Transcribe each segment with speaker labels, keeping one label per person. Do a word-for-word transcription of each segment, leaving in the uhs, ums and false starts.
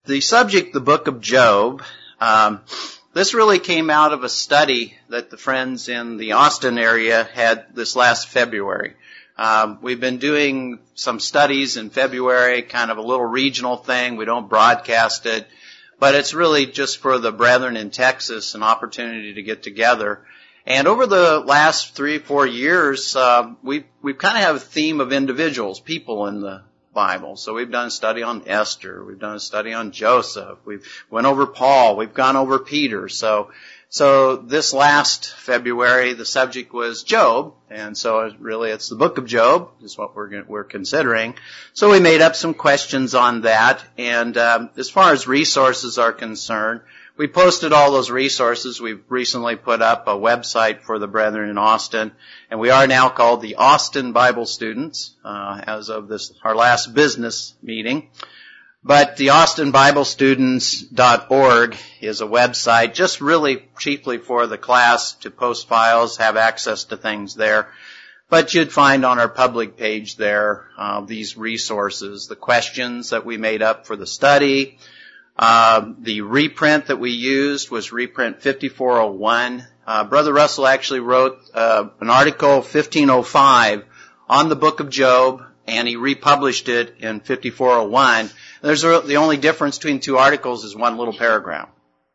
Speaker 1: the subject, the book of Job, um, this really came out of a study that the friends in the Austin area had this last February. Um, we've been doing some studies in February, kind of a little regional thing. We don't broadcast it, but it's really just for the brethren in Texas, an opportunity to get together. And over the last three, four years, uh, we've, we've kind of have a theme of individuals, people in the Bible. So we've done a study on Esther. We've done a study on Joseph. We've went over Paul. We've gone over Peter. So, so this last February, the subject was Job. And so really it's the book of Job is what we're, we're considering. So we made up some questions on that. And, um, as far as resources are concerned, we posted all those resources. We've recently put up a website for the brethren in Austin, and we are now called the Austin Bible Students, uh, as of this, our last business meeting. But the austin bible students dot org is a website just really chiefly for the class to post files, have access to things there. But you'd find on our public page there, uh, these resources, the questions that we made up for the study. Uh, the reprint that we used was reprint fifty-four oh one. Uh, Brother Russell actually wrote uh, an article, fifteen oh five, on the book of Job, and he republished it in fifty-four oh one. There's a, the only difference between two articles is one little paragraph.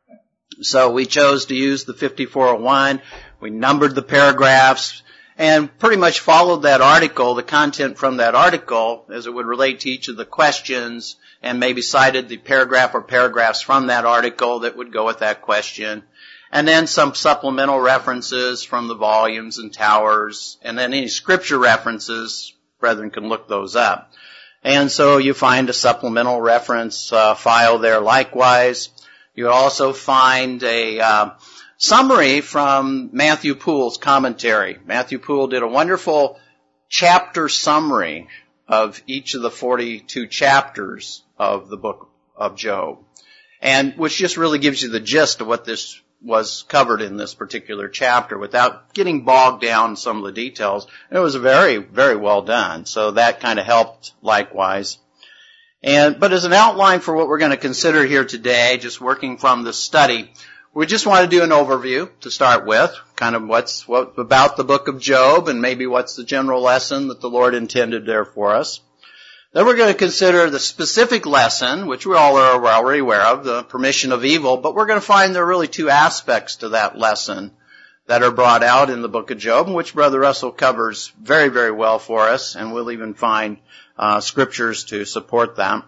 Speaker 1: So we chose to use the fifty-four oh one. We numbered the paragraphs and pretty much followed that article, the content from that article, as it would relate to each of the questions, and maybe cited the paragraph or paragraphs from that article that would go with that question. And then some supplemental references from the volumes and towers, and then any scripture references, brethren can look those up. And so you find a supplemental reference uh, file there likewise. You also find a uh, summary from Matthew Poole's commentary. Matthew Poole did a wonderful chapter summary of each of the forty-two chapters of the book of Job, and which just really gives you the gist of what this was covered in this particular chapter without getting bogged down in some of the details. And it was very, very well done. So that kind of helped likewise. And, but as an outline for what we're going to consider here today, just working from the study, we just want to do an overview to start with, kind of what's, what about the book of Job and maybe what's the general lesson that the Lord intended there for us. Then we're going to consider the specific lesson, which we all are already aware of, the permission of evil, but we're going to find there are really two aspects to that lesson that are brought out in the book of Job, which Brother Russell covers very, very well for us, and we'll even find uh, scriptures to support them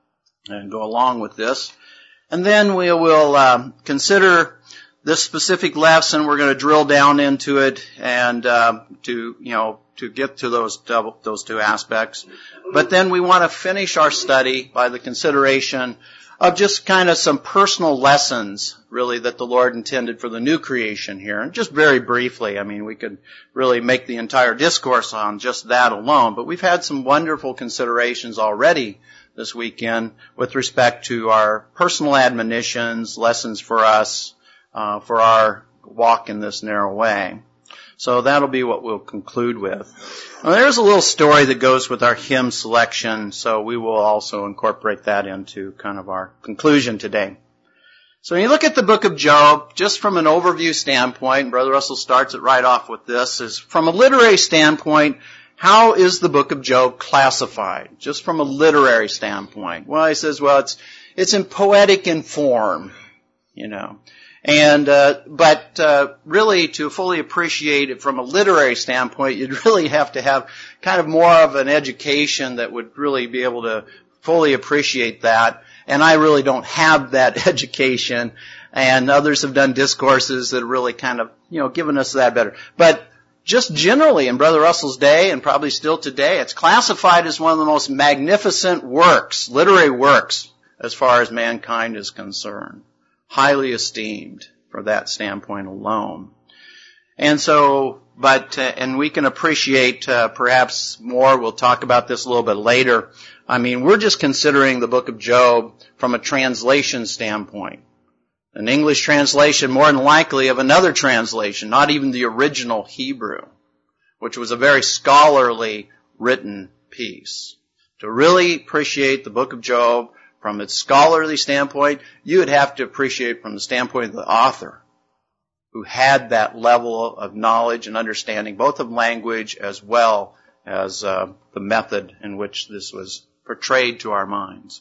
Speaker 1: and go along with this. And then we will uh, consider this specific lesson. We're going to drill down into it and uh, to, you know, to get to those double, those two aspects. But then we want to finish our study by the consideration of just kind of some personal lessons, really, that the Lord intended for the new creation here. And just very briefly, I mean, we could really make the entire discourse on just that alone. But we've had some wonderful considerations already this weekend with respect to our personal admonitions, lessons for us, uh, for our walk in this narrow way. So that'll be what we'll conclude with. Now, there's a little story that goes with our hymn selection, so we will also incorporate that into kind of our conclusion today. So when you look at the book of Job, just from an overview standpoint, Brother Russell starts it right off with this, is from a literary standpoint, how is the book of Job classified? Just from a literary standpoint. Well, he says, well, it's it's in poetic in form, you know. And, uh, but, uh, really to fully appreciate it from a literary standpoint, you'd really have to have kind of more of an education that would really be able to fully appreciate that. And I really don't have that education. And others have done discourses that have really kind of, you know, given us that better. But just generally in Brother Russell's day, and probably still today, it's classified as one of the most magnificent works, literary works, as far as mankind is concerned. Highly esteemed for that standpoint alone. And so, but, uh, and we can appreciate uh, perhaps more, we'll talk about this a little bit later. I mean, we're just considering the book of Job from a translation standpoint. An English translation more than likely of another translation, not even the original Hebrew, which was a very scholarly written piece. To really appreciate the book of Job from its scholarly standpoint, you would have to appreciate from the standpoint of the author, who had that level of knowledge and understanding, both of language as well as uh, the method in which this was portrayed to our minds.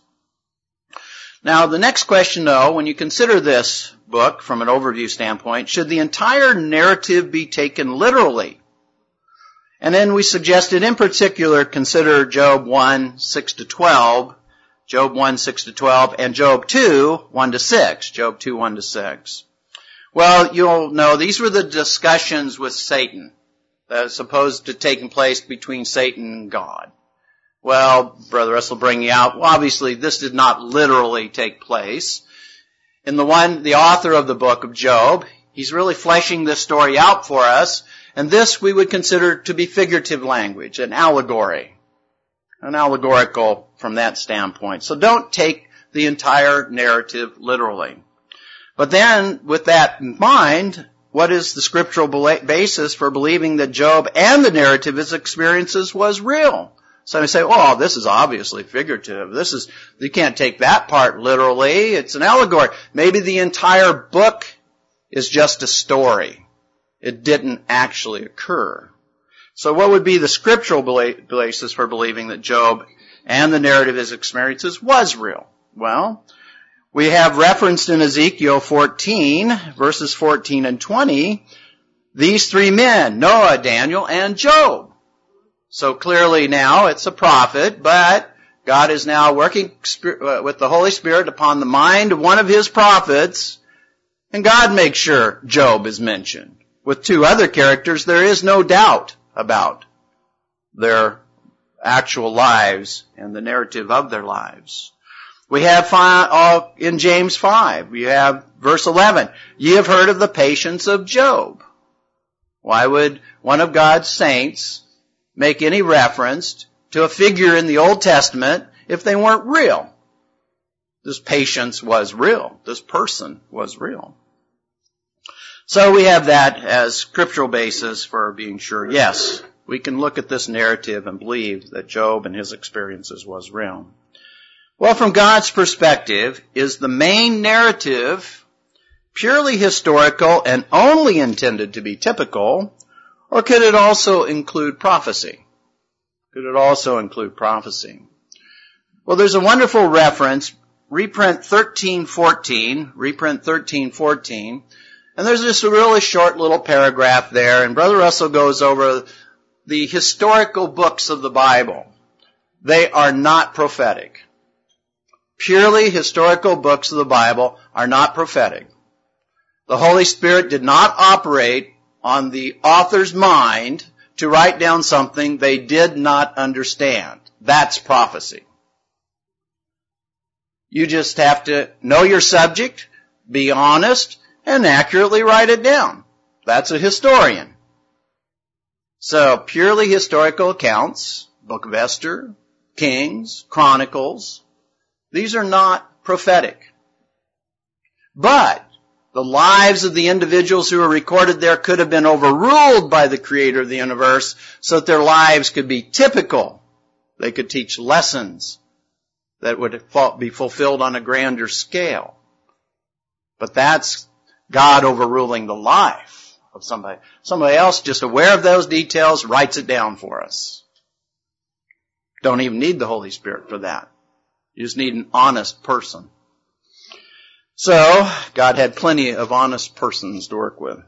Speaker 1: Now, the next question, though, when you consider this book from an overview standpoint, should the entire narrative be taken literally? And then we suggested, in particular, consider Job one, six to twelve, Job one, six to twelve, and Job two, one to six, Job two, one to six. Well, you'll know these were the discussions with Satan that are supposed to take place between Satan and God. Well, Brother Russell bring you out, well, obviously this did not literally take place. In the one, the author of the book of Job, he's really fleshing this story out for us, and this we would consider to be figurative language, an allegory, an allegorical from that standpoint. So don't take the entire narrative literally. But then, with that in mind, what is the scriptural basis for believing that Job and the narrative, his experiences, was real? So you say, oh, this is obviously figurative. This is, you can't take that part literally. It's an allegory. Maybe the entire book is just a story. It didn't actually occur. So what would be the scriptural basis for believing that Job and the narrative of his experiences was real? Well, we have referenced in Ezekiel fourteen, verses fourteen and twenty, these three men, Noah, Daniel, and Job. So clearly now it's a prophet, but God is now working with the Holy Spirit upon the mind of one of his prophets, and God makes sure Job is mentioned. With two other characters, there is no doubt about their actual lives and the narrative of their lives. We have five, in James five, we have verse eleven, ye have heard of the patience of Job. Why would one of God's saints make any reference to a figure in the Old Testament if they weren't real? This patience was real. This person was real. So we have that as scriptural basis for being sure, yes, we can look at this narrative and believe that Job and his experiences was real. Well, from God's perspective, is the main narrative purely historical and only intended to be typical, or could it also include prophecy? Could it also include prophecy? Well, there's a wonderful reference, reprint thirteen fourteen, reprint thirteen fourteen, and there's just a really short little paragraph there, and Brother Russell goes over the historical books of the Bible. They are not prophetic. Purely historical books of the Bible are not prophetic. The Holy Spirit did not operate on the author's mind to write down something they did not understand. That's prophecy. You just have to know your subject, be honest, and accurately write it down. That's a historian. So purely historical accounts, Book of Esther, Kings, Chronicles, these are not prophetic. But the lives of the individuals who are recorded there could have been overruled by the Creator of the universe so that their lives could be typical. They could teach lessons that would be fulfilled on a grander scale. But that's God overruling the life of somebody. Somebody else, just aware of those details, writes it down for us. Don't even need the Holy Spirit for that. You just need an honest person. So, God had plenty of honest persons to work with.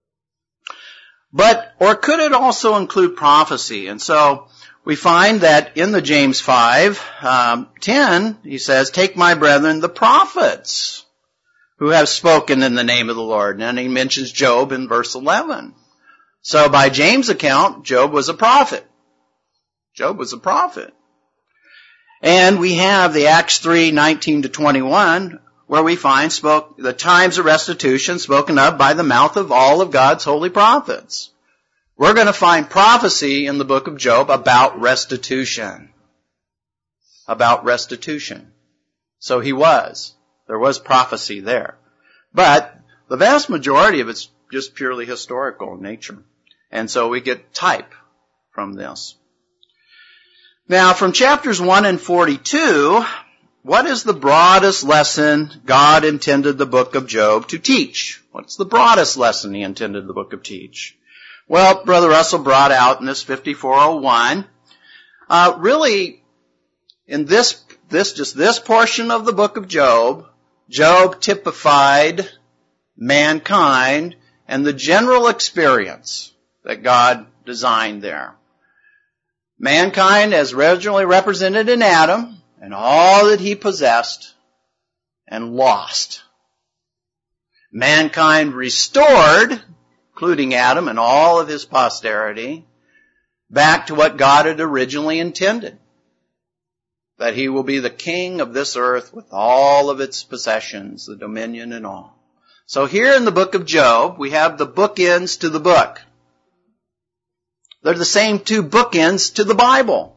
Speaker 1: But, or could it also include prophecy? And so, we find that in the James five, um, ten, he says, take my brethren, the prophets, who have spoken in the name of the Lord. And he mentions Job in verse eleven. So, by James' account, Job was a prophet. Job was a prophet. And we have the Acts three, nineteen to twenty-one, where we find spoke the times of restitution spoken of by the mouth of all of God's holy prophets. We're going to find prophecy in the book of Job about restitution. About restitution. So he was. There was prophecy there. But the vast majority of it's just purely historical in nature. And so we get type from this. Now, from chapters one and forty-two, what is the broadest lesson God intended the book of Job to teach? What's the broadest lesson he intended the book of teach? Well, Brother Russell brought out in this fifty-four oh one, uh, really, in this, this, just this portion of the book of Job, Job typified mankind and the general experience that God designed there. Mankind as originally represented in Adam and all that he possessed and lost. Mankind restored, including Adam and all of his posterity, back to what God had originally intended. That he will be the king of this earth with all of its possessions, the dominion and all. So here in the book of Job, we have the bookends to the book. They're the same two bookends to the Bible.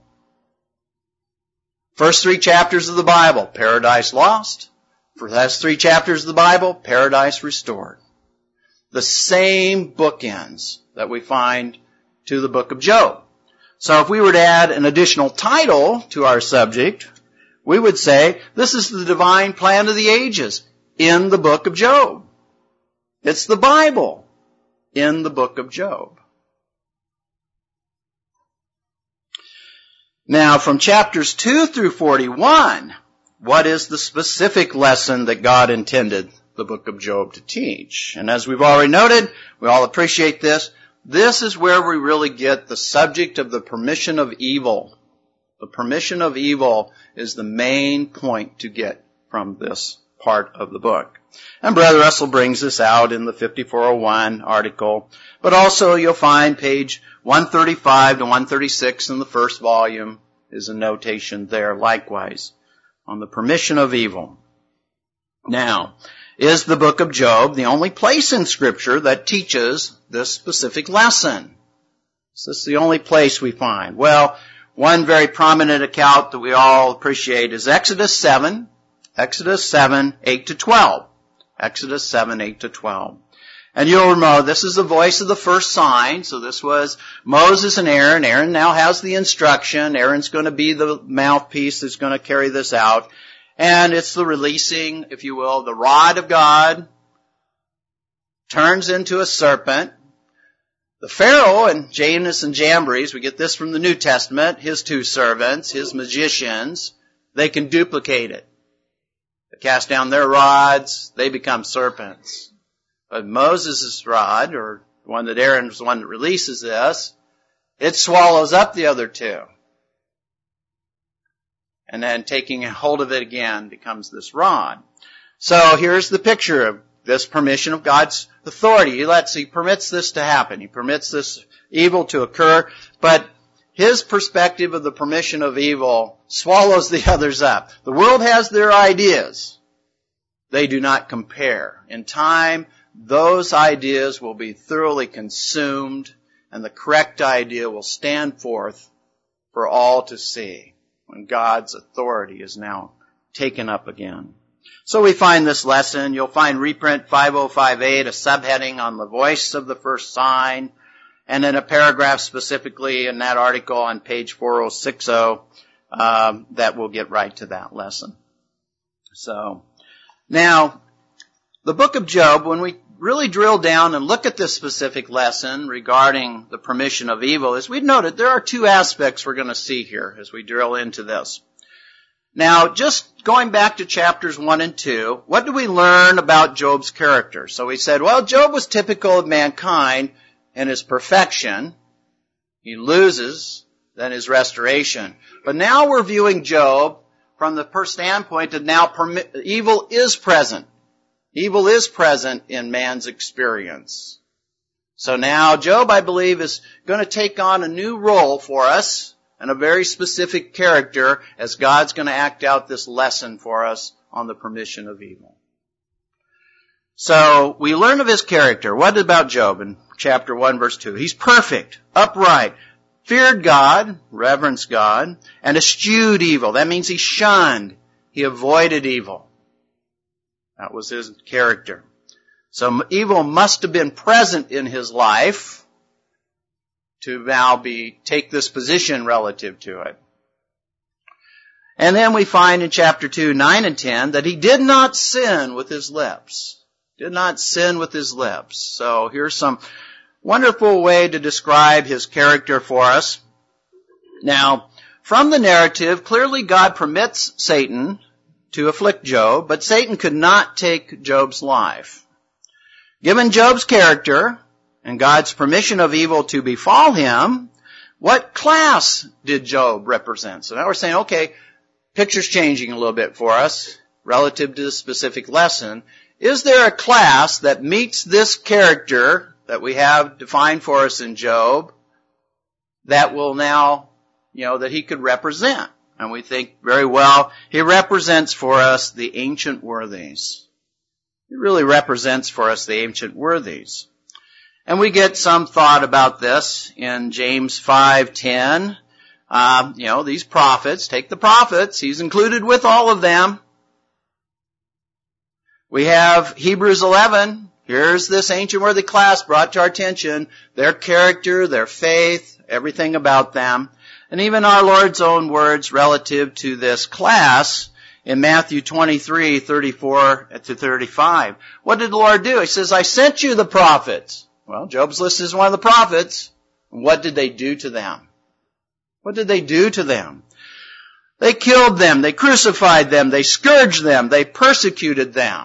Speaker 1: First three chapters of the Bible, paradise lost. First three chapters of the Bible, paradise restored. The same bookends that we find to the book of Job. So if we were to add an additional title to our subject, we would say, this is the divine plan of the ages in the book of Job. It's the Bible in the book of Job. Now, from chapters two through forty-one, what is the specific lesson that God intended the book of Job to teach? And as we've already noted, we all appreciate this. This is where we really get the subject of the permission of evil. The permission of evil is the main point to get from this part of the book. And Brother Russell brings this out in the fifty-four oh one article. But also you'll find page one thirty-five to one thirty-six in the first volume is a notation there likewise on the permission of evil. Now, is the book of Job the only place in Scripture that teaches this specific lesson? Is this the only place we find? Well, one very prominent account that we all appreciate is Exodus seven, Exodus seven, eight to twelve. Exodus seven, eight to twelve. And you'll remember, this is the voice of the first sign. So this was Moses and Aaron. Aaron now has the instruction. Aaron's going to be the mouthpiece that's going to carry this out. And it's the releasing, if you will, the rod of God turns into a serpent. The Pharaoh and Janus and Jambres, we get this from the New Testament, his two servants, his magicians, they can duplicate it. They cast down their rods, they become serpents. But Moses' rod, or the one that Aaron's the one that releases this, it swallows up the other two. And then taking hold of it again becomes this rod. So here's the picture of this permission of God's authority. He lets, he permits this to happen. He permits this evil to occur. But his perspective of the permission of evil swallows the others up. The world has their ideas. They do not compare. In time, those ideas will be thoroughly consumed, and the correct idea will stand forth for all to see when God's authority is now taken up again. So we find this lesson. You'll find reprint five oh five eight, a subheading on the voice of the first sign, and then a paragraph specifically in that article on page four oh six oh um, that will get right to that lesson. So now, the book of Job, when we really drill down and look at this specific lesson regarding the permission of evil, as we've noted, there are two aspects we're going to see here as we drill into this. Now, just going back to chapters one and two, what do we learn about Job's character? So we said, well, Job was typical of mankind in his perfection. He loses, then his restoration. But now we're viewing Job from the standpoint that now permi- evil is present. Evil is present in man's experience. So now Job, I believe, is going to take on a new role for us and a very specific character as God's going to act out this lesson for us on the permission of evil. So we learn of his character. What about Job in chapter one, verse two? He's perfect, upright, feared God, reverenced God, and eschewed evil. That means he shunned, he avoided evil. That was his character. So evil must have been present in his life to now be take this position relative to it. And then we find in chapter two, nine and ten, that he did not sin with his lips. Did not sin with his lips. So here's some wonderful way to describe his character for us. Now, from the narrative, clearly God permits Satan to afflict Job, but Satan could not take Job's life. Given Job's character and God's permission of evil to befall him, what class did Job represent? So now we're saying, okay, picture's changing a little bit for us relative to the specific lesson. Is there a class that meets this character that we have defined for us in Job that will now, you know, that he could represent? And we think very well, he represents for us the ancient worthies. He really represents for us the ancient worthies. And we get some thought about this in James five ten. Um, you know, these prophets, take the prophets, he's included with all of them. We have Hebrews eleven. Here's this ancient worthy class brought to our attention. Their character, their faith, everything about them. And even our Lord's own words relative to this class in Matthew twenty-three, thirty-four to thirty-five. What did the Lord do? He says, I sent you the prophets. Well, Job's listed as one of the prophets. What did they do to them? What did they do to them? They killed them. They crucified them. They scourged them. They persecuted them.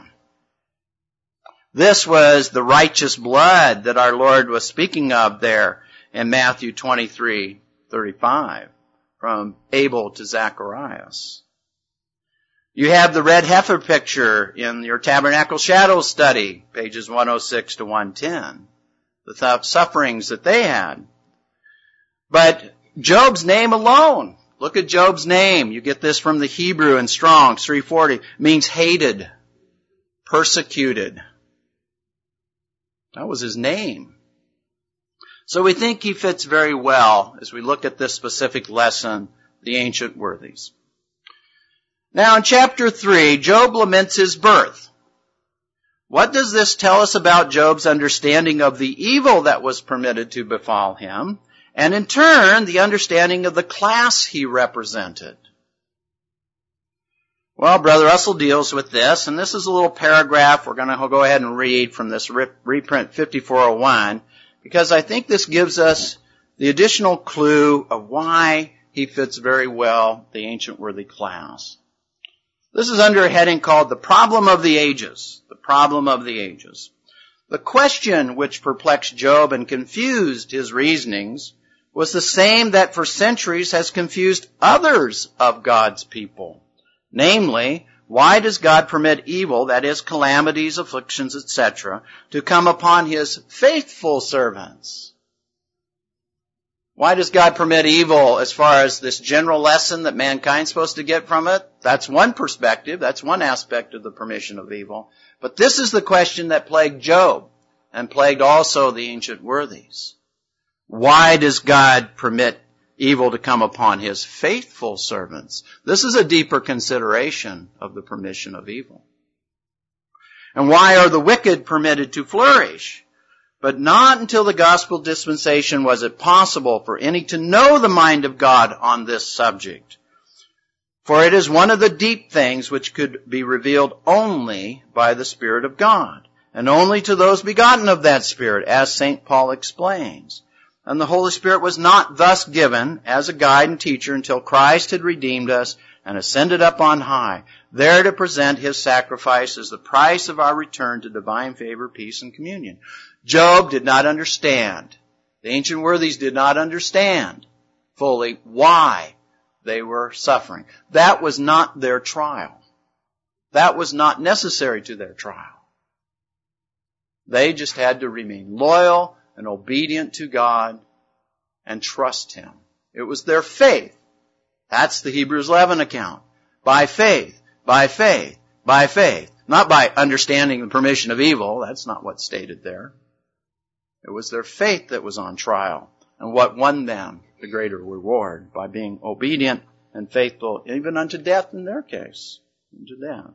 Speaker 1: This was the righteous blood that our Lord was speaking of there in Matthew twenty-three, thirty-five, from Abel to Zacharias. You have the red heifer picture in your Tabernacle Shadows study, pages one oh six to one ten, the sufferings that they had. But Job's name alone, look at Job's name. You get this from the Hebrew in Strong's three forty, means hated, persecuted. That was his name. So we think he fits very well as we look at this specific lesson, the ancient worthies. Now in chapter three, Job laments his birth. What does this tell us about Job's understanding of the evil that was permitted to befall him, and in turn, the understanding of the class he represented? Well, Brother Russell deals with this, and this is a little paragraph we're going to go ahead and read from this reprint fifty-four oh one, because I think this gives us the additional clue of why he fits very well the ancient worthy class. This is under a heading called The Problem of the Ages. The Problem of the Ages. The question which perplexed Job and confused his reasonings was the same that for centuries has confused others of God's people. Namely, why does God permit evil, that is, calamities, afflictions, et cetera, to come upon his faithful servants? Why does God permit evil as far as this general lesson that mankind's supposed to get from it? That's one perspective. That's one aspect of the permission of evil. But this is the question that plagued Job and plagued also the ancient worthies. Why does God permit evil to come upon his faithful servants? This is a deeper consideration of the permission of evil. And why are the wicked permitted to flourish? But not until the gospel dispensation was it possible for any to know the mind of God on this subject. For it is one of the deep things which could be revealed only by the Spirit of God, and only to those begotten of that Spirit, as Saint Paul explains. And the Holy Spirit was not thus given as a guide and teacher until Christ had redeemed us and ascended up on high, there to present his sacrifice as the price of our return to divine favor, peace, and communion. Job did not understand. The ancient worthies did not understand fully why they were suffering. That was not their trial. That was not necessary to their trial. They just had to remain loyal and obedient to God and trust him. It was their faith. That's the Hebrews eleven account. By faith, by faith, by faith. Not by understanding the permission of evil. That's not what's stated there. It was their faith that was on trial, and what won them the greater reward by being obedient and faithful, even unto death in their case, unto death.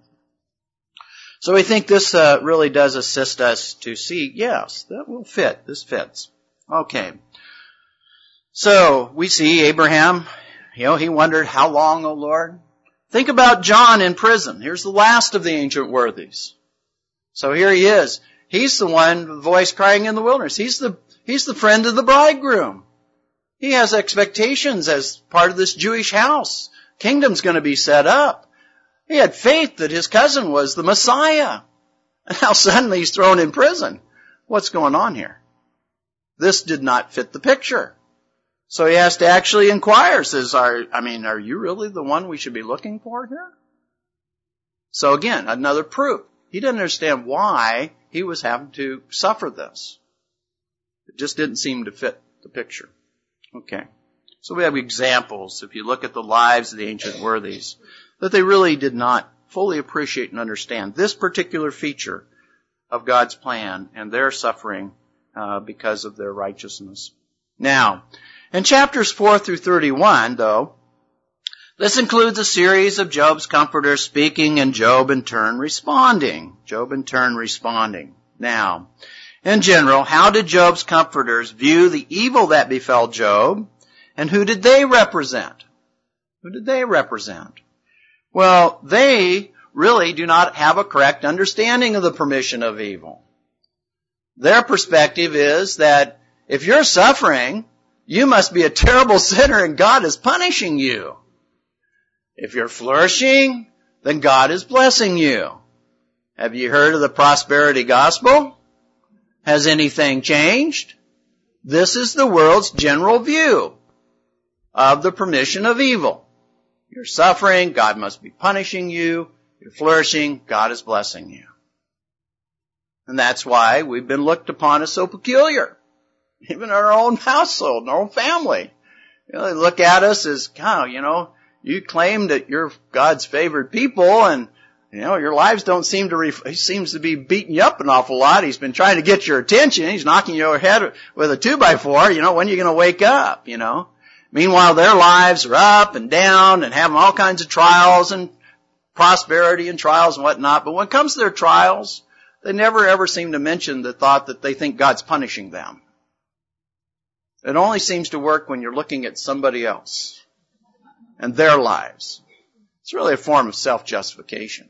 Speaker 1: So we think this uh, really does assist us to see, yes, that will fit. This fits. Okay. So we see Abraham, you know, he wondered, how long, O Lord? Think about John in prison. Here's the last of the ancient worthies. So here he is. He's the one, the voice crying in the wilderness. He's the, he's the friend of the bridegroom. He has expectations as part of this Jewish house. Kingdom's going to be set up. He had faith that his cousin was the Messiah. And now suddenly he's thrown in prison. What's going on here? This did not fit the picture. So he has to actually inquire, says, are, I mean, are you really the one we should be looking for here? So again, another proof. He didn't understand why he was having to suffer this. It just didn't seem to fit the picture. Okay. So we have examples, if you look at the lives of the ancient worthies, that they really did not fully appreciate and understand this particular feature of God's plan and their suffering uh, because of their righteousness. Now, in chapters four through thirty-one, though, this includes a series of Job's comforters speaking and Job in turn responding. Job in turn responding. Now, in general, how did Job's comforters view the evil that befell Job, and who did they represent? Who did they represent? Well, they really do not have a correct understanding of the permission of evil. Their perspective is that if you're suffering, you must be a terrible sinner and God is punishing you. If you're flourishing, then God is blessing you. Have you heard of the prosperity gospel? Has anything changed? This is the world's general view of the permission of evil. You're suffering, God must be punishing you. You're flourishing, God is blessing you. And that's why we've been looked upon as so peculiar. Even in our own household, in our own family. You know, they look at us as, God, you know, you claim that you're God's favored people and, you know, your lives don't seem to, ref- he seems to be beating you up an awful lot. He's been trying to get your attention. He's knocking you over the head with a two by four. You know, when are you going to wake up, you know? Meanwhile, their lives are up and down and having all kinds of trials and prosperity and trials and whatnot. But when it comes to their trials, they never ever seem to mention the thought that they think God's punishing them. It only seems to work when you're looking at somebody else and their lives. It's really a form of self-justification.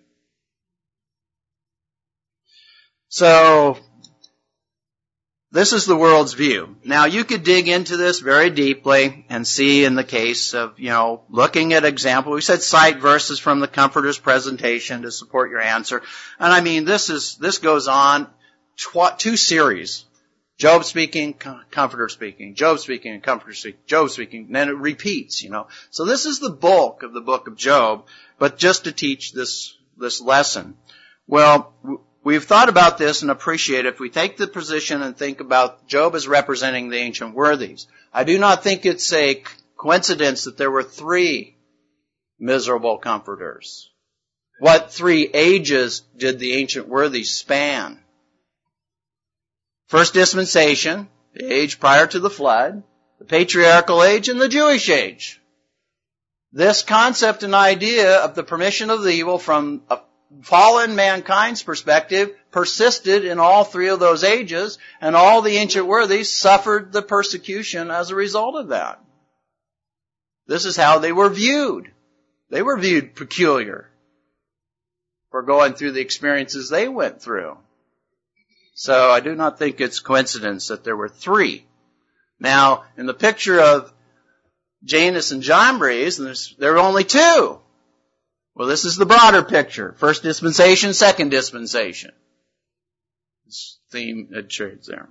Speaker 1: So, this is the world's view. Now, you could dig into this very deeply and see in the case of, you know, looking at example. We said cite verses from the Comforter's presentation to support your answer. And I mean, this is, this goes on tw- two series. Job speaking, Comforter speaking, Job speaking, and Comforter speaking, Job speaking, and then it repeats, you know. So this is the bulk of the book of Job, but just to teach this, this lesson. Well, we've thought about this and appreciate it. If we take the position and think about Job as representing the ancient worthies, I do not think it's a coincidence that there were three miserable comforters. What three ages did the ancient worthies span? First dispensation, the age prior to the flood, the patriarchal age, and the Jewish age. This concept and idea of the permission of the evil from a fallen mankind's perspective persisted in all three of those ages, and all the ancient worthies suffered the persecution as a result of that. This is how they were viewed. They were viewed peculiar for going through the experiences they went through. So I do not think it's coincidence that there were three. Now, in the picture of Janus and Jambres, there are only two. Well, this is the broader picture. First dispensation, second dispensation. This theme it trades there.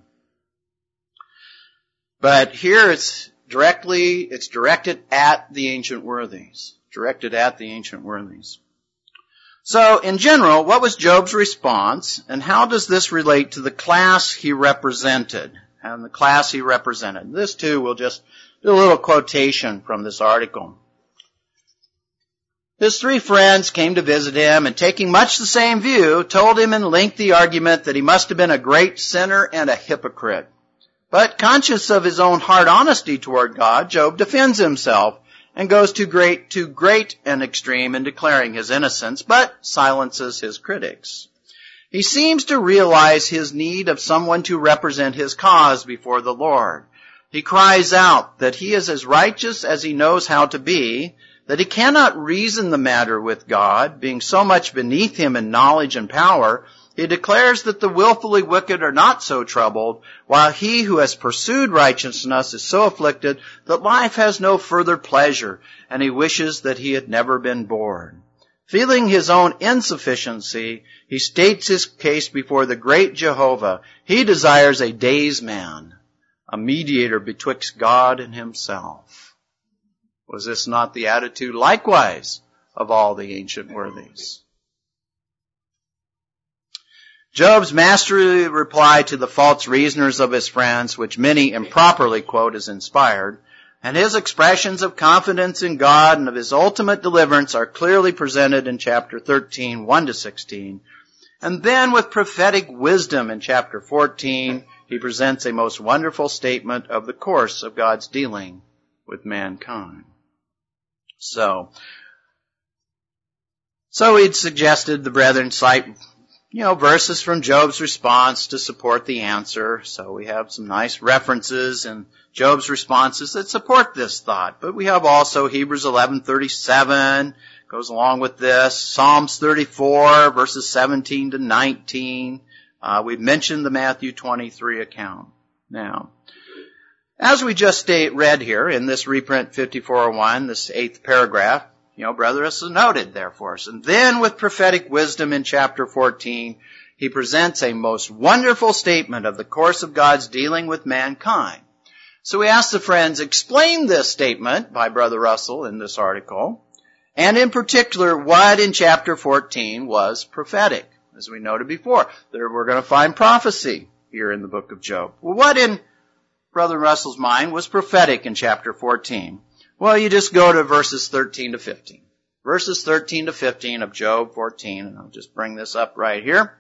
Speaker 1: But here it's directly, it's directed at the ancient worthies. Directed at the ancient worthies. So, in general, what was Job's response, and how does this relate to the class he represented? And the class he represented. This, too, we'll just do a little quotation from this article. His three friends came to visit him, and taking much the same view, told him in lengthy argument that he must have been a great sinner and a hypocrite. But conscious of his own hard honesty toward God, Job defends himself and goes to great, to great an extreme in declaring his innocence, but silences his critics. He seems to realize his need of someone to represent his cause before the Lord. He cries out that he is as righteous as he knows how to be, that he cannot reason the matter with God, being so much beneath him in knowledge and power, he declares that the willfully wicked are not so troubled, while he who has pursued righteousness is so afflicted that life has no further pleasure, and he wishes that he had never been born. Feeling his own insufficiency, he states his case before the great Jehovah. He desires a days man, a mediator betwixt God and himself. Was this not the attitude likewise of all the ancient worthies? Job's masterly reply to the false reasoners of his friends, which many improperly quote as inspired, and his expressions of confidence in God and of his ultimate deliverance are clearly presented in chapter thirteen, one to sixteen. And then with prophetic wisdom in chapter fourteen, he presents a most wonderful statement of the course of God's dealing with mankind. So, so he'd suggested the brethren cite, you know, verses from Job's response to support the answer. So we have some nice references in Job's responses that support this thought. But we have also Hebrews eleven thirty-seven, goes along with this. Psalms thirty-four, verses seventeen to nineteen. Uh, we've mentioned the Matthew twenty-three account. Now, as we just state, read here in this reprint fifty-four oh one, this eighth paragraph, you know, Brother Russell noted there for us. And then with prophetic wisdom in chapter fourteen, he presents a most wonderful statement of the course of God's dealing with mankind. So we asked the friends, explain this statement by Brother Russell in this article, and in particular, what in chapter fourteen was prophetic. As we noted before, there we're going to find prophecy here in the book of Job. Well, what in Brother Russell's mind was prophetic in chapter fourteen? Well, you just go to verses thirteen to fifteen. Verses thirteen to fifteen of Job fourteen, and I'll just bring this up right here.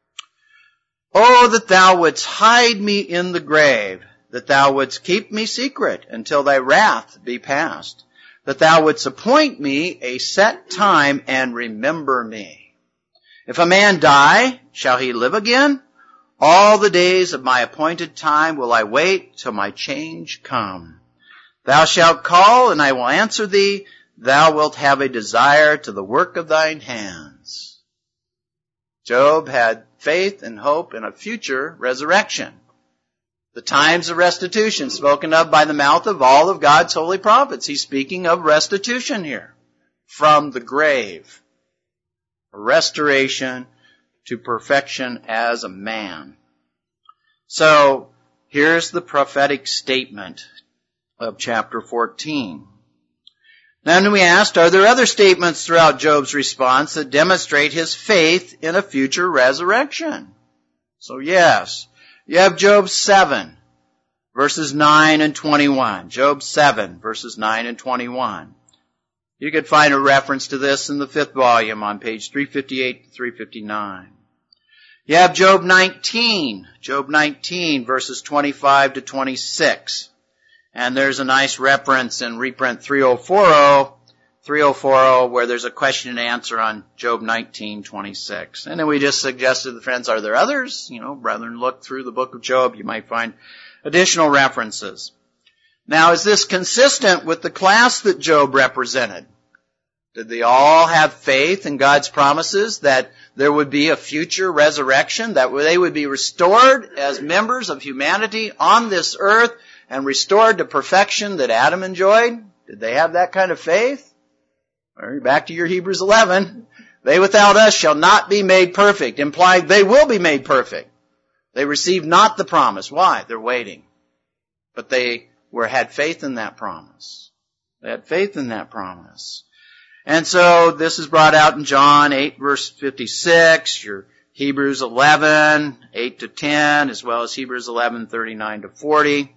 Speaker 1: Oh, that thou wouldst hide me in the grave, that thou wouldst keep me secret until thy wrath be past, that thou wouldst appoint me a set time and remember me. If a man die, shall he live again? All the days of my appointed time will I wait till my change come. Thou shalt call, and I will answer thee. Thou wilt have a desire to the work of thine hands. Job had faith and hope in a future resurrection. The times of restitution spoken of by the mouth of all of God's holy prophets. He's speaking of restitution here from the grave. A restoration to perfection as a man. So here's the prophetic statement of chapter fourteen. Then we asked, are there other statements throughout Job's response that demonstrate his faith in a future resurrection? So yes, you have Job seven, verses nine and twenty-one. Job seven, verses nine and twenty-one. You could find a reference to this in the fifth volume on page three fifty-eight to three fifty-nine. You have Job nineteen, Job nineteen, verses twenty-five to twenty-six. And there's a nice reference in reprint thirty forty, thirty forty, where there's a question and answer on Job nineteen twenty-six. And then we just suggested to the friends, are there others? You know, brethren, look through the book of Job. You might find additional references. Now, is this consistent with the class that Job represented? Did they all have faith in God's promises that there would be a future resurrection, that they would be restored as members of humanity on this earth and restored to perfection that Adam enjoyed? Did they have that kind of faith? Or back to your Hebrews eleven. They without us shall not be made perfect, implying they will be made perfect. They received not the promise. Why? They're waiting. But they were had faith in that promise. They had faith in that promise. And so this is brought out in John eight, verse fifty-six, your Hebrews eleven, eight to ten, as well as Hebrews eleven, thirty-nine to forty.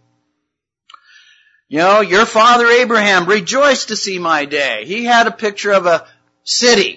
Speaker 1: You know, your father Abraham rejoiced to see my day. He had a picture of a city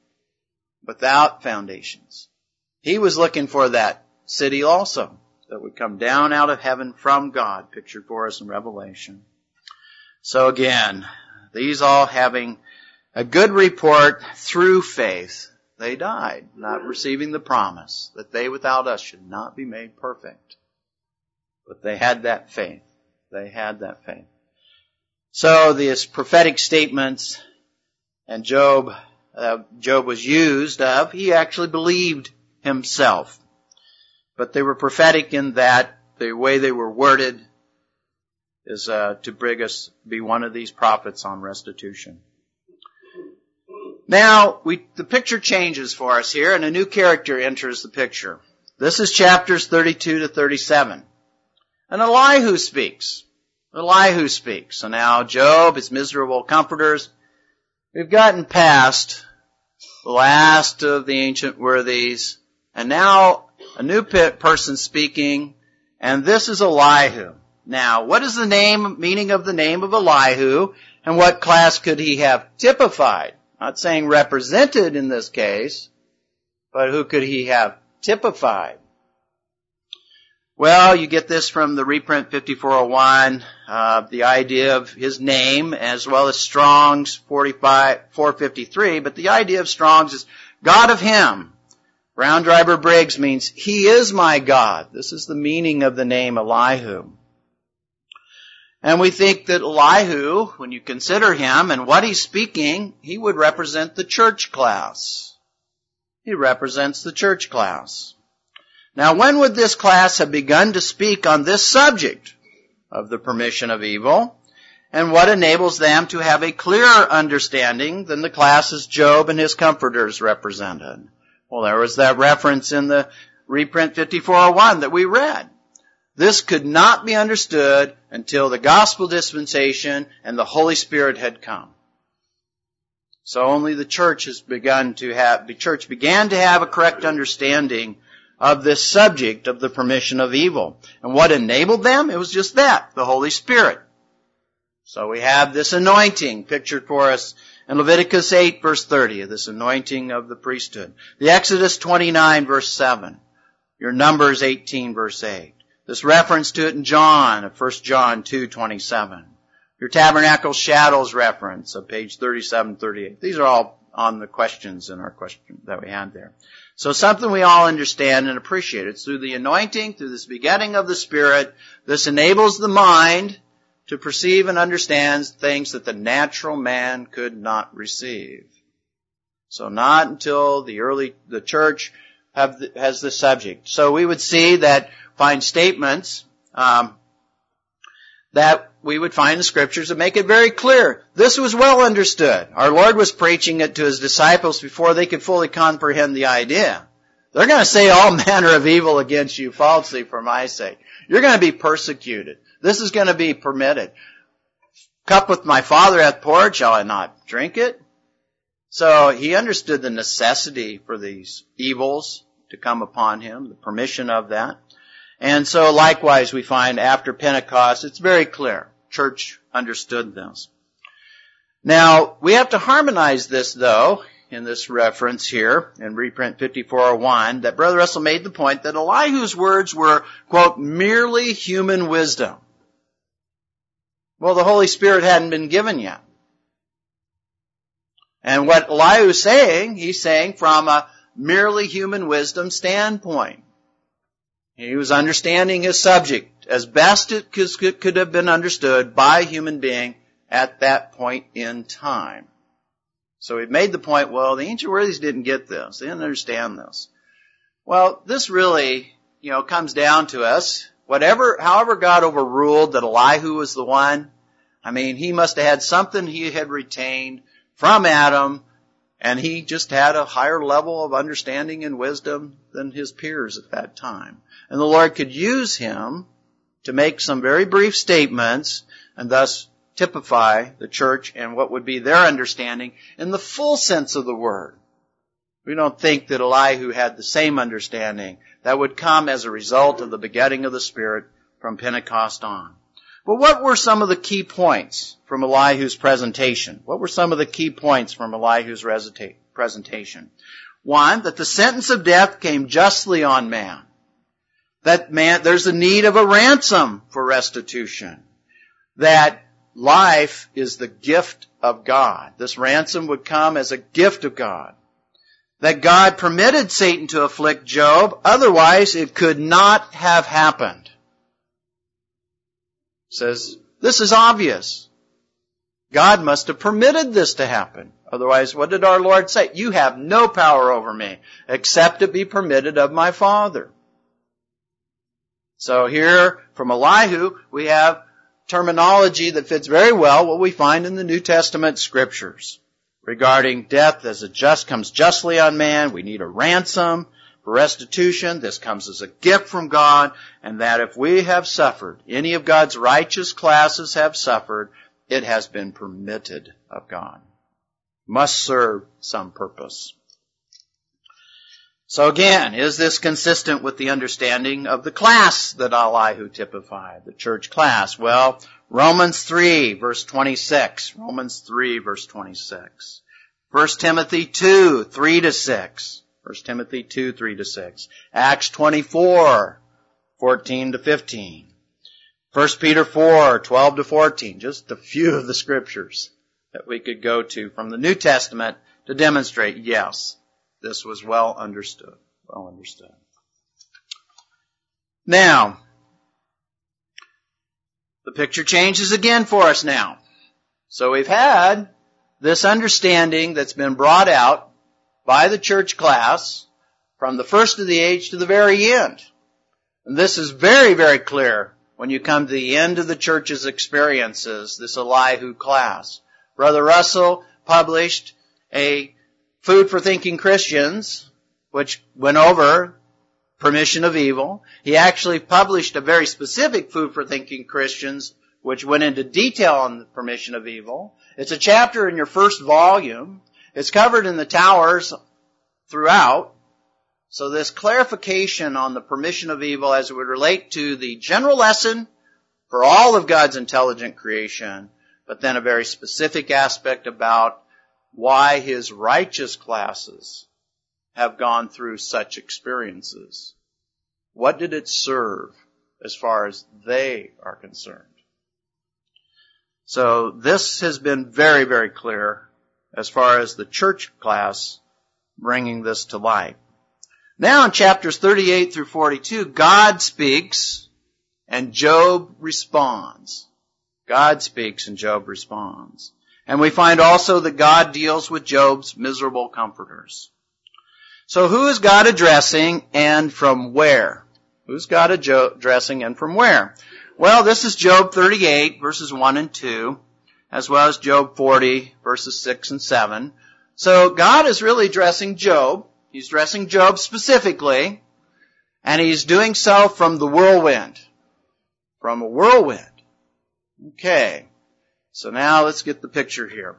Speaker 1: without foundations. He was looking for that city also that would come down out of heaven from God, pictured for us in Revelation. So again, these all having a good report through faith, they died, not receiving the promise that they without us should not be made perfect. But they had that faith. They had that faith. So these prophetic statements And Job, uh, Job was used of, he actually believed himself. But they were prophetic in that the way they were worded is uh, to bring us, be one of these prophets on restitution. Now, we, the picture changes for us here, and a new character enters the picture. This is chapters thirty-two to thirty-seven. And Elihu speaks. Elihu speaks. So now Job, his miserable comforters, we've gotten past the last of the ancient worthies, and now a new person speaking, and this is Elihu. Now, what is the name, meaning of the name of Elihu, and what class could he have typified? Not saying represented in this case, but who could he have typified? Well, you get this from the reprint fifty-four oh one, uh, the idea of his name, as well as Strong's forty-five, four fifty-three, but the idea of Strong's is God of him. Brown Driver Briggs means, he is my God. This is the meaning of the name Elihu. And we think that Elihu, when you consider him and what he's speaking, he would represent the church class. He represents the church class. Now, when would this class have begun to speak on this subject of the permission of evil? And what enables them to have a clearer understanding than the classes Job and his comforters represented? Well, there was that reference in the reprint fifty-four oh one that we read. This could not be understood until the gospel dispensation and the Holy Spirit had come. So only the church has begun to have, the church began to have a correct understanding of this subject of the permission of evil. And what enabled them? It was just that, the Holy Spirit. So we have this anointing pictured for us in Leviticus eight verse thirty, this anointing of the priesthood. The Exodus twenty-nine verse seven. Your Numbers eighteen verse eight. This reference to it in John, of First John two twenty-seven. Your tabernacle shadows reference of page thirty-seven thirty-eight. These are all on the questions in our question that we had there. So something we all understand and appreciate. It's through the anointing, through this begetting of the Spirit. This enables the mind to perceive and understand things that the natural man could not receive. So not until the early, the church have the, has the subject. So we would see that, find statements, um, that we would find in the scriptures that make it very clear. This was well understood. Our Lord was preaching it to his disciples before they could fully comprehend the idea. They're going to say all manner of evil against you falsely for my sake. You're going to be persecuted. This is going to be permitted. Cup with my Father hath poured, shall I not drink it? So he understood the necessity for these evils to come upon him, the permission of that. And so likewise we find after Pentecost, it's very clear. Church understood this. Now, we have to harmonize this though, in this reference here, in reprint fifty-four oh one, that Brother Russell made the point that Elihu's words were, quote, merely human wisdom. Well, the Holy Spirit hadn't been given yet. And what Elihu's saying, he's saying from a merely human wisdom standpoint. He was understanding his subject as best it could have been understood by a human being at that point in time. So he made the point, well, the ancient worthies didn't get this. They didn't understand this. Well, this really, you know, comes down to us. Whatever, however God overruled that Elihu was the one, I mean, he must have had something he had retained from Adam, and he just had a higher level of understanding and wisdom than his peers at that time. And the Lord could use him to make some very brief statements and thus typify the church and what would be their understanding in the full sense of the word. We don't think that Elihu had the same understanding that would come as a result of the begetting of the Spirit from Pentecost on. But what were some of the key points from Elihu's presentation? What were some of the key points from Elihu's presentation? One, that the sentence of death came justly on man. That man, there's a need of a ransom for restitution. That life is the gift of God. This ransom would come as a gift of God. That God permitted Satan to afflict Job, otherwise it could not have happened. It says, this is obvious. God must have permitted this to happen. Otherwise, what did our Lord say? You have no power over me, except it be permitted of my Father. So here, from Elihu, we have terminology that fits very well what we find in the New Testament scriptures regarding death as a just comes justly on man. We need a ransom for restitution. This comes as a gift from God, and that if we have suffered, any of God's righteous classes have suffered, it has been permitted of God. Must serve some purpose. So again, is this consistent with the understanding of the class that Elihu typified, the church class? Well, Romans three, verse twenty-six. Romans three, verse twenty-six. First Timothy two, three to six. First Timothy two, three to six. Acts twenty-four, fourteen to fifteen. First Peter four, twelve to fourteen. Just a few of the scriptures that we could go to from the New Testament to demonstrate, yes, this was well understood. Well understood. Now, the picture changes again for us now. So we've had this understanding that's been brought out by the church class from the first of the age to the very end. And this is very, very clear when you come to the end of the church's experiences, this Elihu class. Brother Russell published a Food for Thinking Christians, which went over permission of evil. He actually published a very specific Food for Thinking Christians, which went into detail on the permission of evil. It's a chapter in your first volume. It's covered in the towers throughout. So this clarification on the permission of evil as it would relate to the general lesson for all of God's intelligent creation, but then a very specific aspect about why his righteous classes have gone through such experiences. What did it serve as far as they are concerned? So this has been very, very clear as far as the church class bringing this to light. Now in chapters thirty-eight through forty-two, God speaks and Job responds. God speaks and Job responds. And we find also that God deals with Job's miserable comforters. So who is God addressing and from where? Who's God addressing and from where? Well, this is Job thirty-eight, verses one and two, as well as Job forty, verses six and seven. So God is really addressing Job. He's addressing Job specifically, and he's doing so from the whirlwind. From a whirlwind. Okay. So now let's get the picture here.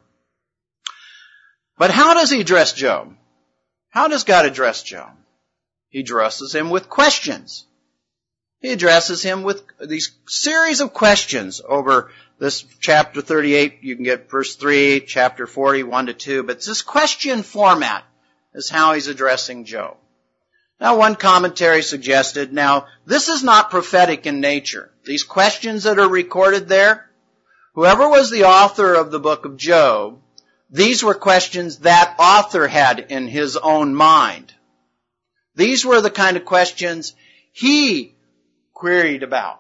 Speaker 1: But how does he address Job? How does God address Job? He addresses him with questions. He addresses him with these series of questions over this chapter thirty-eight. You can get verse three, chapter forty, one to two. But this question format is how he's addressing Job. Now, one commentary suggested, now, this is not prophetic in nature. These questions that are recorded there, whoever was the author of the book of Job, these were questions that author had in his own mind. These were the kind of questions he queried about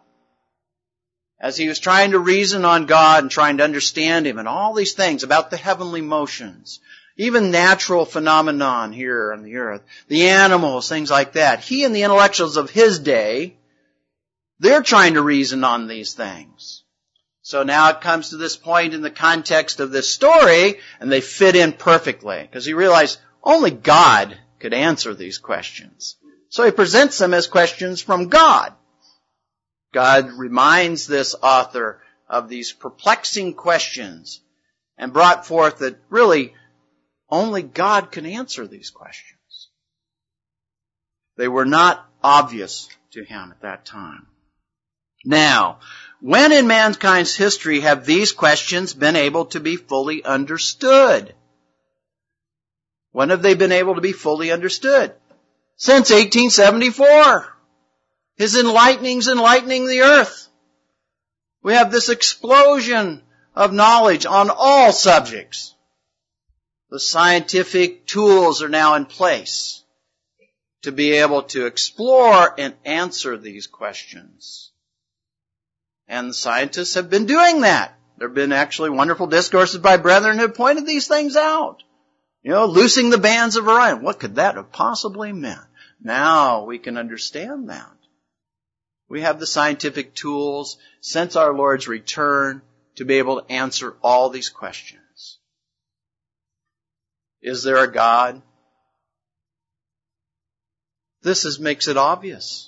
Speaker 1: as he was trying to reason on God and trying to understand him and all these things about the heavenly motions, even natural phenomenon here on the earth, the animals, things like that. He and the intellectuals of his day, they're trying to reason on these things. So now it comes to this point in the context of this story, and they fit in perfectly, because he realized only God could answer these questions. So he presents them as questions from God. God reminds this author of these perplexing questions and brought forth that really only God can answer these questions. They were not obvious to him at that time. Now, when in mankind's history have these questions been able to be fully understood? When have they been able to be fully understood? Since eighteen seventy-four. His enlightening's enlightening the earth. We have this explosion of knowledge on all subjects. The scientific tools are now in place to be able to explore and answer these questions. And the scientists have been doing that There have been actually wonderful discourses by brethren who have pointed these things out. You know, loosing the bands of Orion. What could that have possibly meant? Now we can understand that. We have the scientific tools since our Lord's return to be able to answer all these questions. Is there a God? This is, makes it obvious.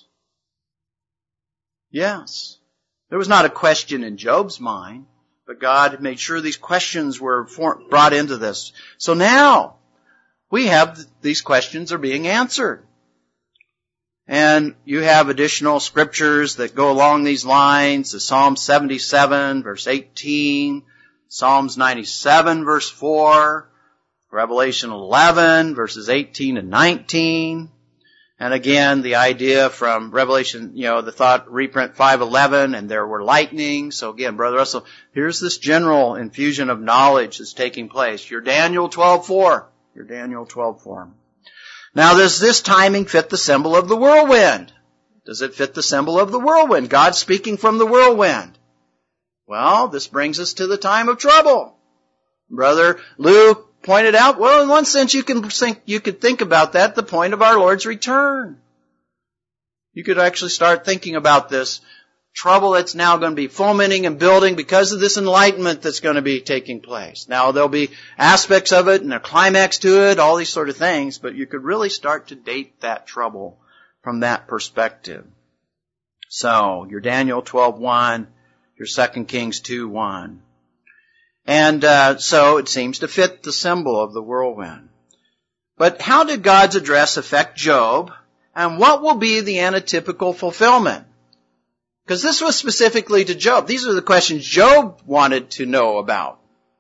Speaker 1: Yes. There was not a question in Job's mind, but God made sure these questions were for, brought into this. So now we have these questions are being answered. And you have additional scriptures that go along these lines. The Psalm seventy-seven, verse eighteen, Psalms ninety-seven, verse four, Revelation eleven, verses eighteen and nineteen. And again, the idea from Revelation, you know, the thought, reprint five eleven, and there were lightnings. So again, Brother Russell, here's this general infusion of knowledge that's taking place. Your Daniel twelve four. Your Daniel twelve four. Now, does this timing fit the symbol of the whirlwind? Does it fit the symbol of the whirlwind? God speaking from the whirlwind. Well, this brings us to the time of trouble. Brother Lou pointed out, well, in one sense you can think, you could think about that, the point of our Lord's return. You could actually start thinking about this trouble that's now going to be fomenting and building because of this enlightenment that's going to be taking place. Now, there'll be aspects of it and a climax to it, all these sort of things, but you could really start to date that trouble from that perspective. So, your Daniel twelve one, your Second Kings two one. And uh, so it seems to fit the symbol of the whirlwind. But how did God's address affect Job, and what will be the antitypical fulfillment? Because this was specifically to Job. These are the questions Job wanted to know about.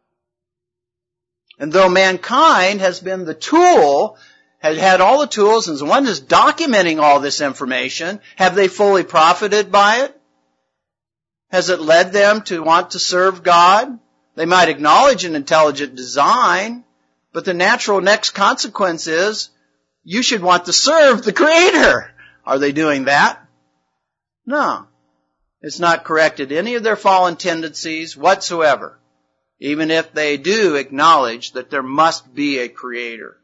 Speaker 1: And though mankind has been the tool, has had all the tools, and is the one that's documenting all this information, have they fully profited by it? Has it led them to want to serve God? They might acknowledge an intelligent design, but the natural next consequence is you should want to serve the Creator. Are they doing that? No. It's not corrected any of their fallen tendencies whatsoever, even if they do acknowledge that there must be a Creator.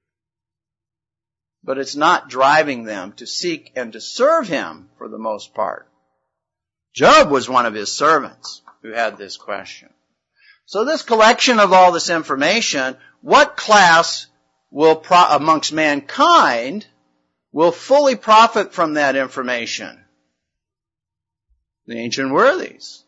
Speaker 1: But it's not driving them to seek and to serve Him for the most part. Job was one of His servants who had this question. So this collection of all this information, what class will, pro- amongst mankind, will fully profit from that information? The ancient worthies.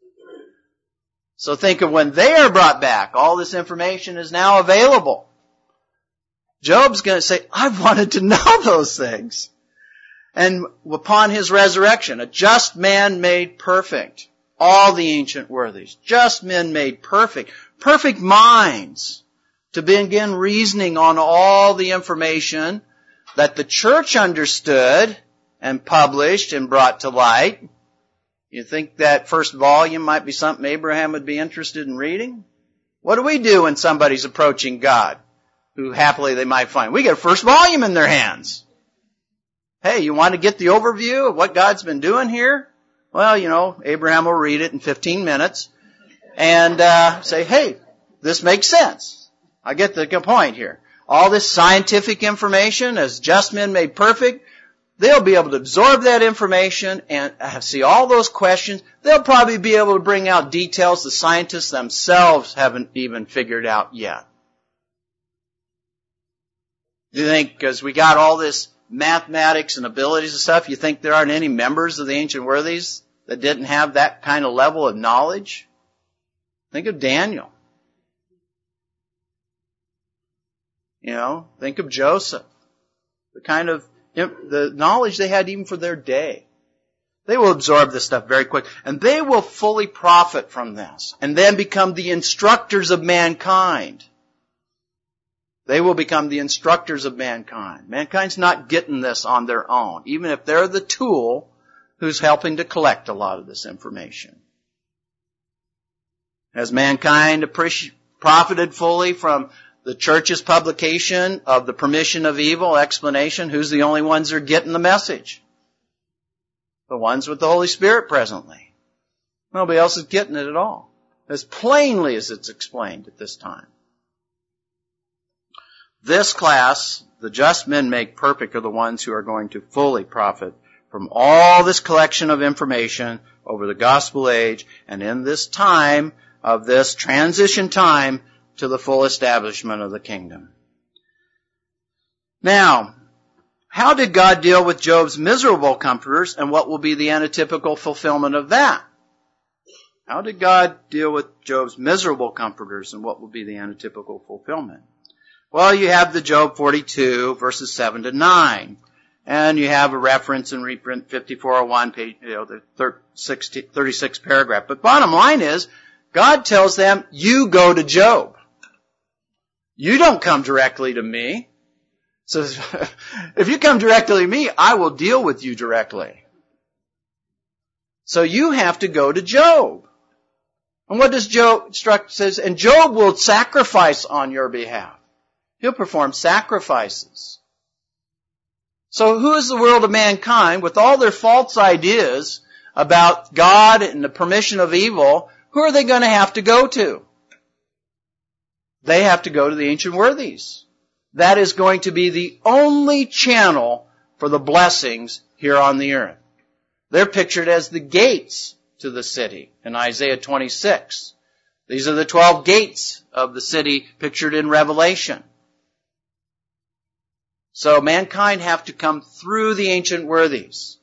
Speaker 1: So think of when they are brought back. All this information is now available. Job's going to say, I've wanted to know those things. And upon his resurrection, a just man made perfect. All the ancient worthies. Just men made perfect. Perfect minds to begin reasoning on all the information that the church understood and published and brought to light. You think that first volume might be something Abraham would be interested in reading? What do we do when somebody's approaching God, who happily they might find? We get a first volume in their hands. Hey, you want to get the overview of what God's been doing here? Well, you know, Abraham will read it in fifteen minutes and uh say, hey, this makes sense. I get the point here. All this scientific information, as just men made perfect, they'll be able to absorb that information and see all those questions. They'll probably be able to bring out details the scientists themselves haven't even figured out yet. Do you think, because we got all this mathematics and abilities and stuff, you think there aren't any members of the ancient worthies that didn't have that kind of level of knowledge? Think of Daniel. You know, think of Joseph. The kind of the knowledge they had even for their day. They will absorb this stuff very quick. And they will fully profit from this. And then become the instructors of mankind. They will become the instructors of mankind. Mankind's not getting this on their own, even if they're the tool who's helping to collect a lot of this information. Has mankind appreci- profited fully from the church's publication of the permission of evil explanation? Who's the only ones that are getting the message? The ones with the Holy Spirit presently. Nobody else is getting it at all. as plainly as it's explained at this time. This class, the just men make perfect, are the ones who are going to fully profit from all this collection of information over the gospel age and in this time of this transition time to the full establishment of the kingdom. Now, how did God deal with Job's miserable comforters, and what will be the antitypical fulfillment of that? How did God deal with Job's miserable comforters, and what will be the antitypical fulfillment? Well, you have the Job forty-two, verses seven to nine. And you have a reference in reprint fifty-four oh one, page, you know, the thirty-sixth paragraph. But bottom line is, God tells them, you go to Job. You don't come directly to me. So if you come directly to me, I will deal with you directly. So you have to go to Job. And what does Job instruct? Says, and Job will sacrifice on your behalf. He'll perform sacrifices. So who is the world of mankind, with all their false ideas about God and the permission of evil, who are they going to have to go to? They have to go to the ancient worthies. That is going to be the only channel for the blessings here on the earth. They're pictured as the gates to the city in Isaiah twenty-six. These are the twelve gates of the city pictured in Revelation. So mankind have to come through the ancient worthies.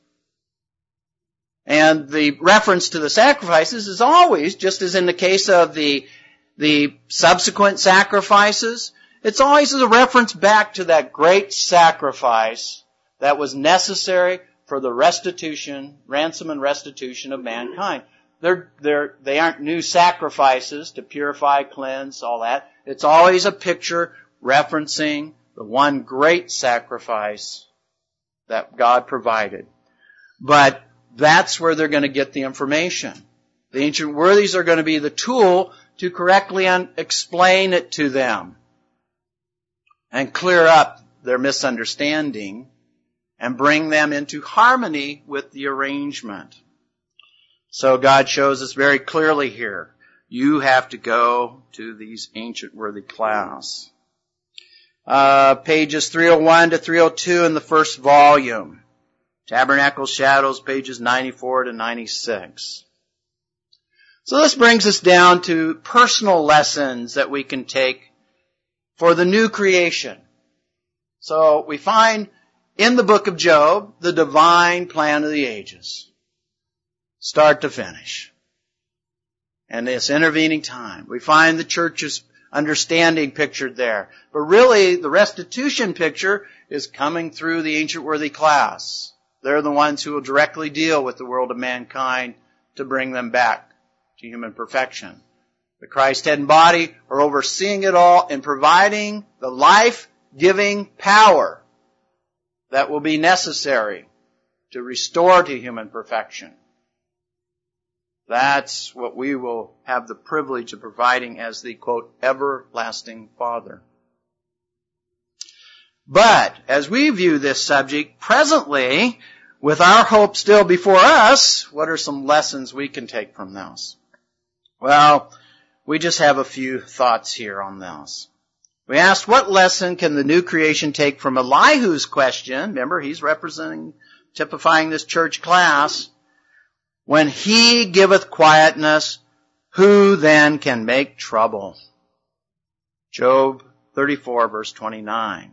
Speaker 1: And the reference to the sacrifices is always, just as in the case of the, the subsequent sacrifices, it's always a reference back to that great sacrifice that was necessary for the restitution, ransom and restitution of mankind. They're, they're, they aren't new sacrifices to purify, cleanse, all that. It's always a picture referencing the one great sacrifice that God provided. But that's where they're going to get the information. The ancient worthies are going to be the tool to correctly un- explain it to them and clear up their misunderstanding and bring them into harmony with the arrangement. So God shows us very clearly here, you have to go to these ancient worthy class. Uh, pages three oh one to three oh two in the first volume. Tabernacle Shadows, pages ninety-four to ninety-six. So this brings us down to personal lessons that we can take for the new creation. So we find in the book of Job the divine plan of the ages, start to finish. And this intervening time, we find the church's understanding pictured there. But really, the restitution picture is coming through the ancient worthy class. They're the ones who will directly deal with the world of mankind to bring them back to human perfection. The Christ head and body are overseeing it all and providing the life-giving power that will be necessary to restore to human perfection. That's what we will have the privilege of providing as the, quote, everlasting Father. But as we view this subject presently, with our hope still before us, what are some lessons we can take from this? Well, we just have a few thoughts here on this. We asked, what lesson can the new creation take from Elihu's question? Remember, he's representing, typifying this church class. When he giveth quietness, who then can make trouble? Job thirty-four, verse twenty-nine.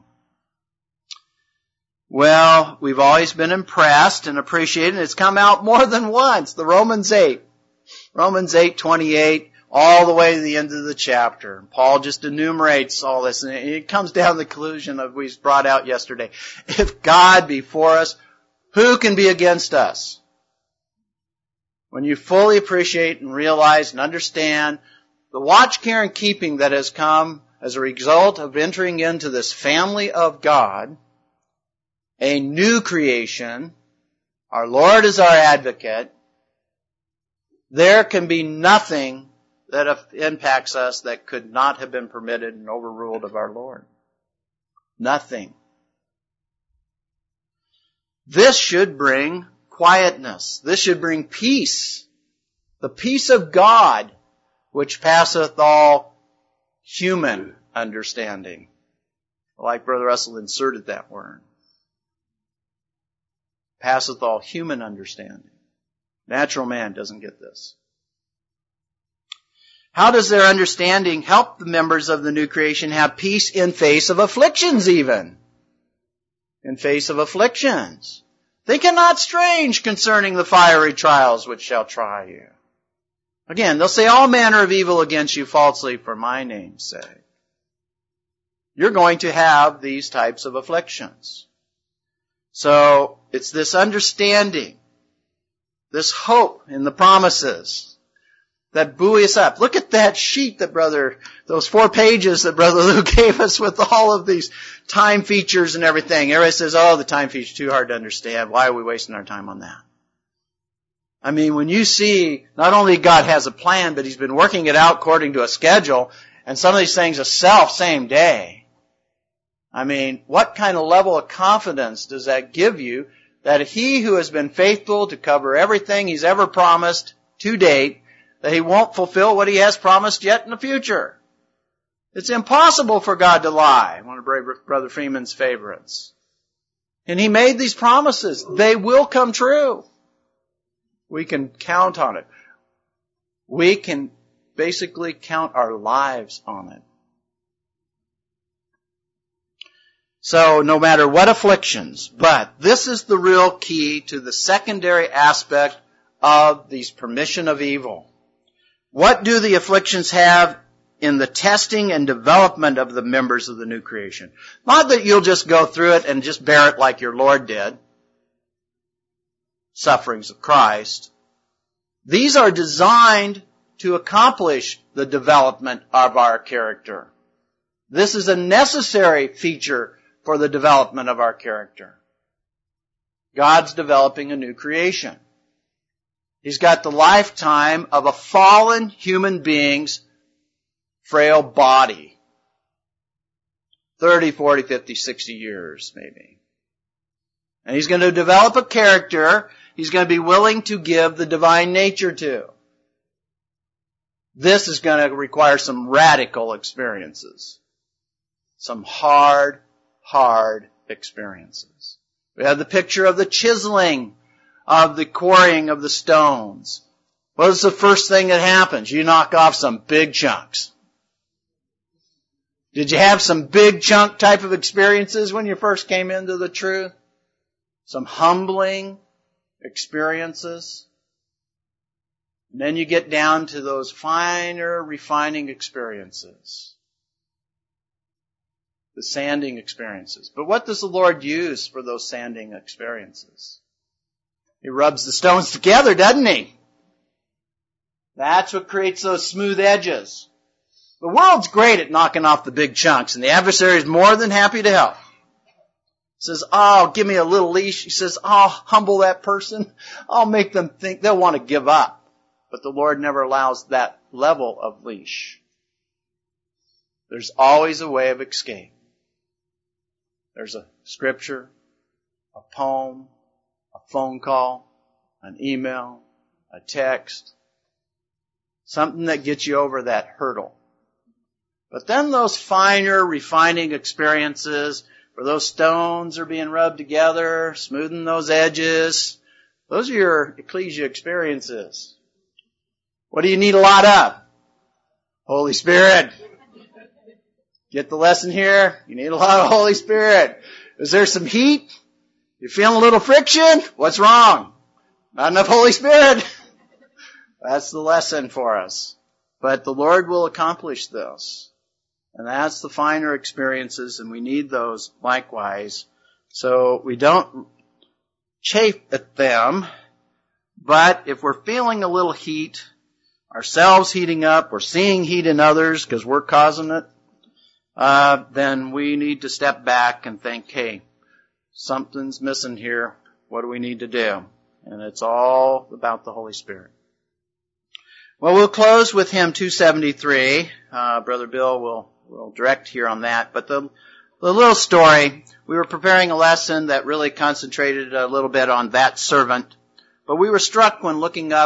Speaker 1: Well, we've always been impressed and appreciated. It's come out more than once. The Romans eight. Romans eight, twenty-eight, all the way to the end of the chapter. Paul just enumerates all this, and it comes down to the conclusion of we brought out yesterday. If God be for us, who can be against us? When you fully appreciate and realize and understand the watch, care, and keeping that has come as a result of entering into this family of God, a new creation, our Lord is our advocate, there can be nothing that impacts us that could not have been permitted and overruled of our Lord. Nothing. This should bring quietness. This should bring peace. The peace of God which passeth all human understanding. Like Brother Russell inserted that word. Passeth all human understanding. Natural man doesn't get this. How does their understanding help the members of the new creation have peace in face of afflictions even? In face of afflictions. Think it not strange concerning the fiery trials which shall try you. Again, they'll say all manner of evil against you falsely for my name's sake. You're going to have these types of afflictions. So, it's this understanding, this hope in the promises that buoy us up. Look at that sheet that brother, those four pages that Brother Lou gave us with all of these time features and everything. Everybody says, oh, the time feature's too hard to understand. Why are we wasting our time on that? I mean, when you see, not only God has a plan, but He's been working it out according to a schedule, and some of these things are self same day. I mean, what kind of level of confidence does that give you that He who has been faithful to cover everything He's ever promised to date, that He won't fulfill what He has promised yet in the future? It's impossible for God to lie, one of Brother Freeman's favorites. And He made these promises. They will come true. We can count on it. We can basically count our lives on it. So no matter what afflictions, but this is the real key to the secondary aspect of these permission of evil. What do the afflictions have in the testing and development of the members of the new creation? Not that you'll just go through it and just bear it like your Lord did. Sufferings of Christ. These are designed to accomplish the development of our character. This is a necessary feature for the development of our character. God's developing a new creation. He's got the lifetime of a fallen human being's frail body. thirty, forty, fifty, sixty years maybe. And He's going to develop a character He's going to be willing to give the divine nature to. This is going to require some radical experiences. Some hard, hard experiences. We have the picture of the chiseling, of the quarrying of the stones. What is the first thing that happens? You knock off some big chunks. Did you have some big chunk type of experiences when you first came into the truth? Some humbling experiences. And then you get down to those finer, refining experiences. The sanding experiences. But what does the Lord use for those sanding experiences? He rubs the stones together, doesn't He? That's what creates those smooth edges. The world's great at knocking off the big chunks, and the adversary is more than happy to help. He says, oh, give me a little leash. He says, I'll humble that person. I'll make them think they'll want to give up. But the Lord never allows that level of leash. There's always a way of escape. There's a scripture, a poem, a phone call, an email, a text, something that gets you over that hurdle. But then those finer, refining experiences, where those stones are being rubbed together, smoothing those edges, those are your ecclesia experiences. What do you need a lot of? Holy Spirit. Get the lesson here? You need a lot of Holy Spirit. Is there some heat? You feeling a little friction? What's wrong? Not enough Holy Spirit. That's the lesson for us. But the Lord will accomplish this. And that's the finer experiences, and we need those likewise. So we don't chafe at them, but if we're feeling a little heat, ourselves heating up, we're seeing heat in others because we're causing it, uh, then we need to step back and think, hey, something's missing here. What do we need to do? And it's all about the Holy Spirit. Well, we'll close with hymn two seventy-three. Uh, Brother Bill will, will direct here on that. But the, the little story, we were preparing a lesson that really concentrated a little bit on that servant. But we were struck when looking up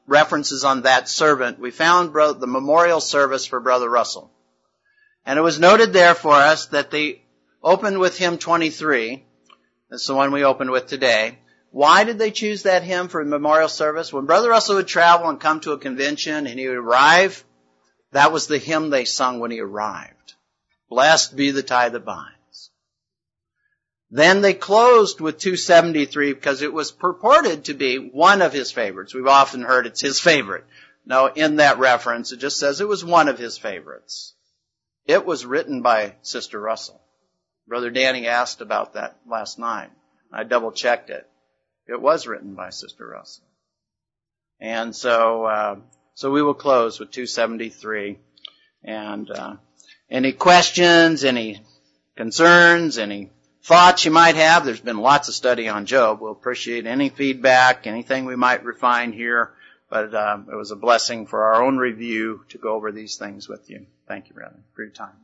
Speaker 1: references on that servant, we found bro- the memorial service for Brother Russell. And it was noted there for us that they opened with hymn twenty-three. That's the one we opened with today. Why did they choose that hymn for a memorial service? When Brother Russell would travel and come to a convention and he would arrive, that was the hymn they sung when he arrived. Blessed be the tie that binds. Then they closed with two seventy-three because it was purported to be one of his favorites. We've often heard it's his favorite. No, in that reference, it just says it was one of his favorites. It was written by Sister Russell. Brother Danny asked about that last night. I double-checked it. It was written by Sister Russell. And so, uh, so we will close with two seventy-three. And uh, any questions, any concerns, any thoughts you might have? There's been lots of study on Job. We'll appreciate any feedback, anything we might refine here. But um, it was a blessing for our own review to go over these things with you. Thank you, brother, for your time.